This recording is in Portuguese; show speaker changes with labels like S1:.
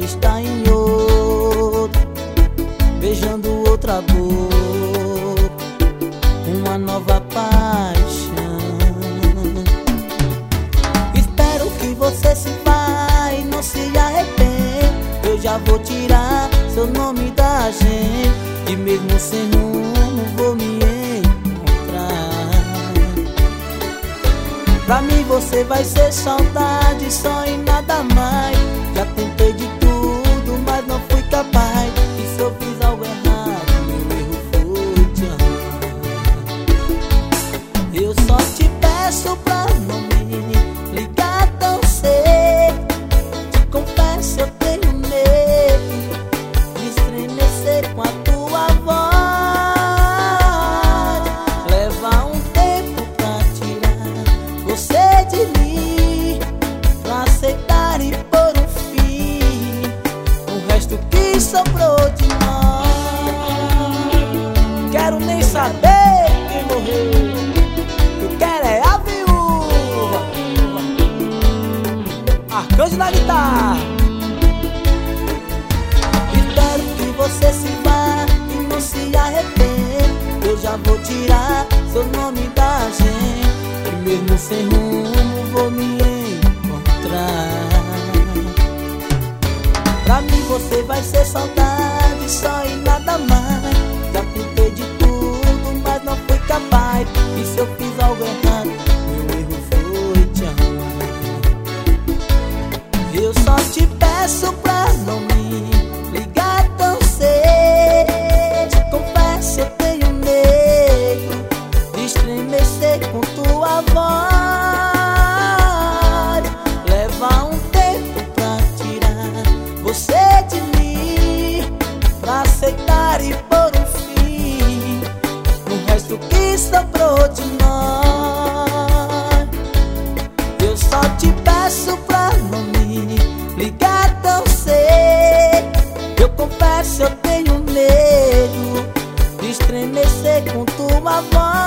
S1: está em outro, beijando outra boca, uma nova paixão. Espero que você se vá e não se arrependa. Eu já vou tirar seu nome da agenda, e mesmo sem rumo vou me encontrar. Pra mim você vai ser saudade só e nada mais. Já tentei de tudo, mas não fui capaz. E se eu fiz algo errado, meu erro foi te amar. Eu só te peço pra não me ligar tão cedo. Te confesso, eu tenho medo de estremecer com a tua voz. Leva um tempo pra tirar você de mim, pra aceitar e pôr um fim no resto que sobrou de nós. Quero nem saber quem morreu, eu quero é a viúva. Arcanjo na guitarra. Espero que você se vá e não se arrependa. Eu já vou tirar seu nome da agenda, e mesmo sem rumo vou me encontrar. Pra mim você vai ser saudade só e nada mais. Já tentei de tudo, mas não fui capaz. E se eu fiz algo errado, meu erro foi te amar. Eu só te peço pra não me ligar tão cedo. Te confesso, eu tenho medo de estremecer com tua voz. Leva um tempo pra tirar você de mim, pra aceitar e pôr um fim no resto que sobrou de nós. Eu só te peço pra não me ligar tão cedo. Eu confesso, eu tenho medo de estremecer com tua voz.